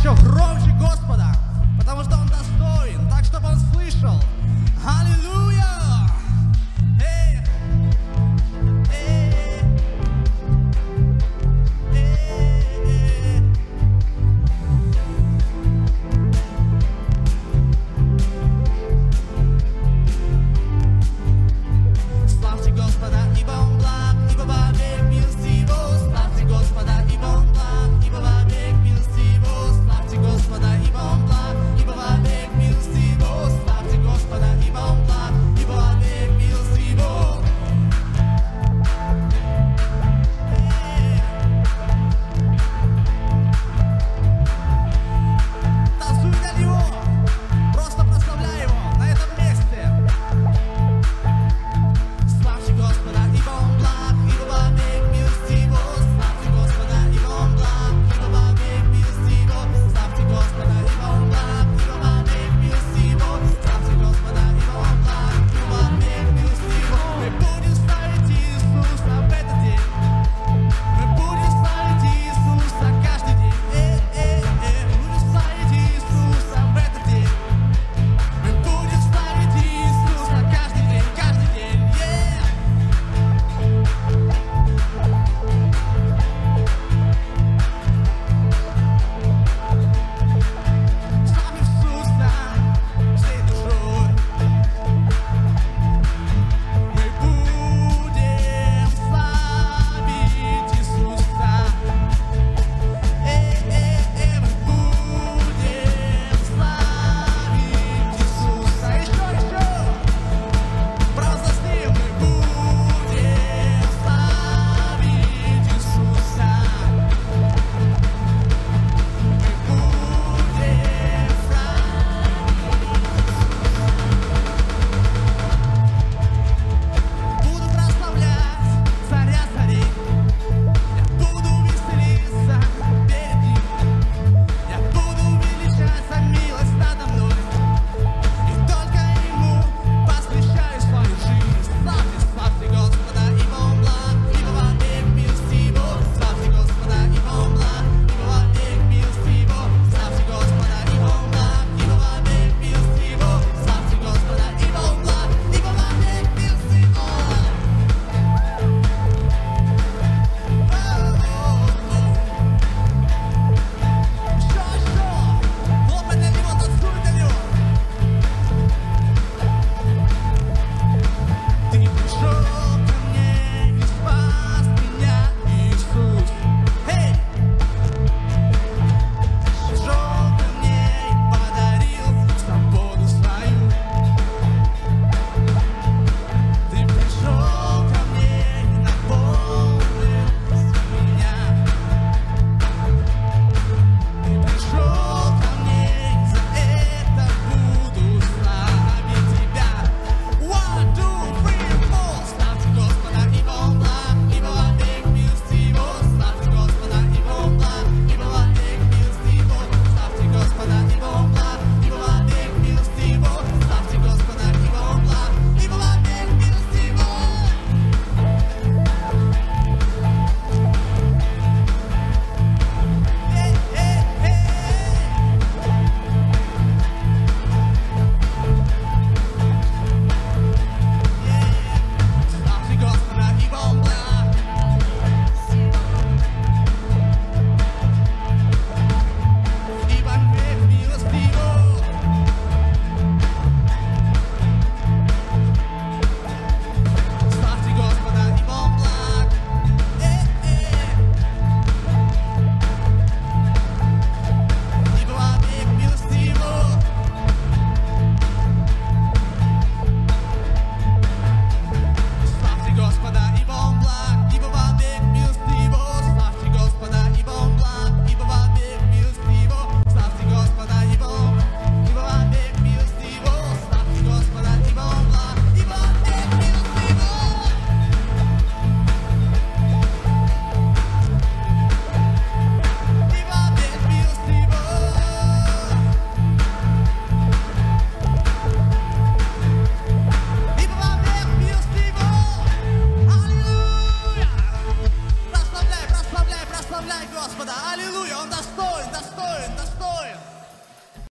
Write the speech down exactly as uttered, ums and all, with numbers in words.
еще громче Господа, потому что Он достоин, так, чтобы Он слышал. Аллилуйя! Эй! Эй! Эй! Славьте Господа, ибо Он благ, ибо вовек милость Его. Славьте Господа, ибо Он благ, ибо вовек милость Его. Славьте Господа, ибо Он благ, ибо вовек милость Его. Славьте Господа, ибо Он благ, ибо вовек милость Его. Танцуй для Него, просто прославляй Его на этом месте. Славьте Господа, ибо Он благ, ибо вовек милость Его. Славьте Господа, ибо Он благ, ибо вовек милость Его. Славьте Господа, ибо Он благ, ибо вовек милость Его. Славьте Господа, ибо Он благ, ибо вовек милость Его. Мы будем славить Иисуса в этот день. Мы будем славить Иисуса каждый день. Э, э, э. Будем славить Иисуса в этот день. Мы будем славить Иисуса каждый день, каждый день. Yeah! Славь Иисуса всей душой. Мы будем славить Иисуса. Эй, эй, эй, мы будем славить Иисуса. Еще, еще. Провозгласим, мы будем славить Иисуса. Мы будем славить. Буду прославлять царя царей. Я буду веселиться перед Ним. Я буду величать за милость надо мной. И только Ему посвящаю свою жизнь. Славьте, славьте Господа, ибо Он благ, ибо вовек милость Его. Славьте Господа, ибо Он благ, ибо вовек милость Его. Славьте Господа, ибо Он благ, ибо вовек милость Его. Славьте Господа, ибо Он благ, ибо вовек милость Его. Еще, еще! Хлопай для Него, танцуй для Него! Ты пришел ко мне и спас меня, Иисус. Эй! Пришел ко мне и подарил свободу свою. Ты пришел ко мне и наполнил меня. Ты пришел ко мне, и за это буду славить Тебя. One, two, three, four. Славьте Господа, ибо Он благ, ибо вовек милость Его. Славьте Господа, ибо Он благ, ибо вовек милость Его. Славьте Господа, ибо Он благ, ибо вовек милость Его. Славьте Господа, ибо Он благ, ибо вовек милость Его. Эй, эй, эй! Славьте Господа, ибо Он благ. Ибо век милость Его. Славьте Господа, ибо Он благ. Эй, эй! Ибо вовек милость Его. Славьте Господа, ибо Он благ, ибо вовек милость Его. Славьте Господа, ибо Он благ, ибо вовек милость Его. Славьте Господа, ибо Он, ибо вовек милость Его. Славьте Господа, ибо Он благ, ибо вовек милость Его. И вовек милость Его. Ибо вовек милость Его. Аллилуйя! Прославляй, прославляй, прославляй Господа! Аллилуйя! Он достоин!